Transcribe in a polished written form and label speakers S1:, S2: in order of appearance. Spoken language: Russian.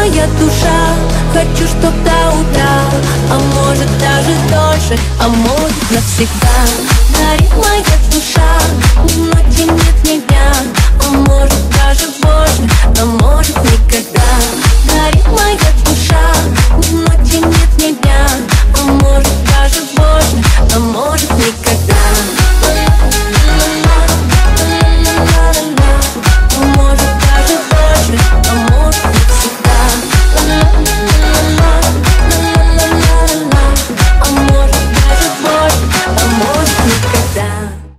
S1: моя душа. Хочу, чтоб до утра, а может даже дольше, а может навсегда. Горит моя душа.